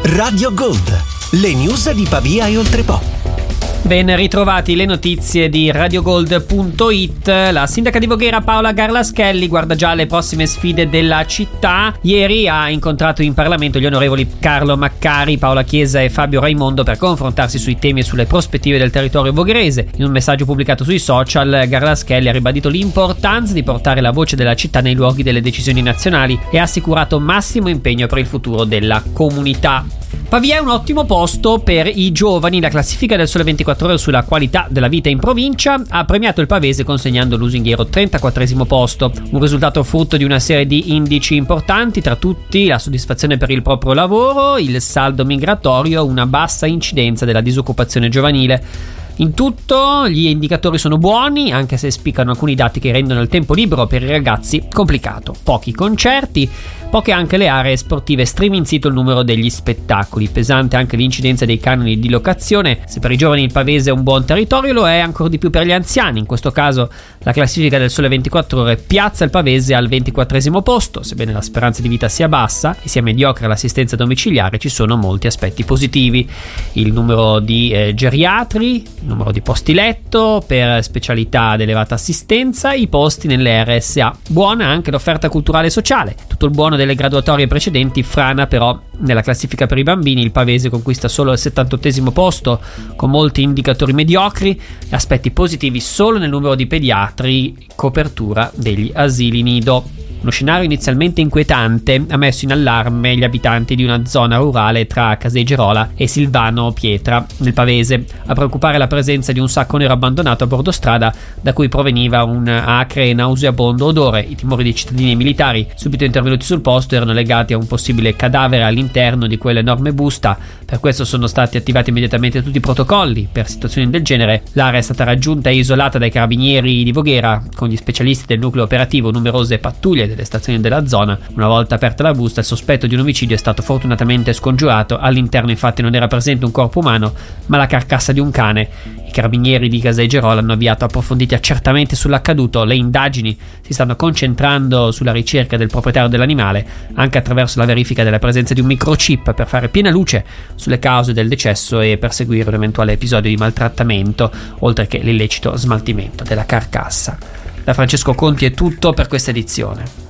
Radio Gold, le news di Pavia e Oltrepò. Ben ritrovati, le notizie di radiogold.it. La sindaca di Voghera Paola Garlaschelli guarda già alle prossime sfide della città. Ieri ha incontrato in Parlamento gli onorevoli Carlo Maccari, Paola Chiesa e Fabio Raimondo per confrontarsi sui temi e sulle prospettive del territorio vogherese. In un messaggio pubblicato sui social, Garlaschelli ha ribadito l'importanza di portare la voce della città nei luoghi delle decisioni nazionali e ha assicurato massimo impegno per il futuro della comunità. Pavia è un ottimo posto per i giovani. La classifica del Sole 24 Ore sulla qualità della vita in provincia ha premiato il pavese consegnando lusinghiero 34esimo posto, un risultato frutto di una serie di indici importanti, tra tutti la soddisfazione per il proprio lavoro, il saldo migratorio, una bassa incidenza della disoccupazione giovanile. In tutto gli indicatori sono buoni, anche se spiccano alcuni dati che rendono il tempo libero per i ragazzi complicato. Pochi concerti, poche anche le aree sportive, striminzito il numero degli spettacoli, pesante anche l'incidenza dei canoni di locazione. Se per i giovani il pavese è un buon territorio, lo è ancora di più per gli anziani. In questo caso la classifica del Sole 24 Ore piazza il pavese al 24esimo posto. Sebbene la speranza di vita sia bassa e sia mediocre l'assistenza domiciliare, ci sono molti aspetti positivi. Il numero di geriatri, il numero di posti letto per specialità ad elevata assistenza, i posti nelle RSA. Buona anche l'offerta culturale e sociale. Tutto il buono delle graduatorie precedenti frana però nella classifica per i bambini. Il pavese conquista solo il 78esimo posto con molti indicatori mediocri, aspetti positivi solo nel numero di pediatri, copertura degli asili nido. Uno scenario inizialmente inquietante ha messo in allarme gli abitanti di una zona rurale tra Caseigerola e Silvano Pietra nel pavese. A preoccupare la presenza di un sacco nero abbandonato a bordo strada da cui proveniva un acre e nauseabondo odore. I timori dei cittadini e militari subito intervenuti sul posto erano legati a un possibile cadavere all'interno di quell'enorme busta. Per questo sono stati attivati immediatamente tutti i protocolli per situazioni del genere. L'area è stata raggiunta e isolata dai carabinieri di Voghera con gli specialisti del nucleo operativo, numerose pattuglie delle stazioni della zona. Una volta aperta la busta, il sospetto di un omicidio è stato fortunatamente scongiurato. All'interno infatti non era presente un corpo umano, ma la carcassa di un cane. I carabinieri di Caseigerola hanno avviato approfonditi accertamenti sull'accaduto. Le indagini si stanno concentrando sulla ricerca del proprietario dell'animale, anche attraverso la verifica della presenza di un microchip per fare piena luce sulle cause del decesso e perseguire un eventuale episodio di maltrattamento, oltre che l'illecito smaltimento della carcassa. Da Francesco Conti è tutto per questa edizione.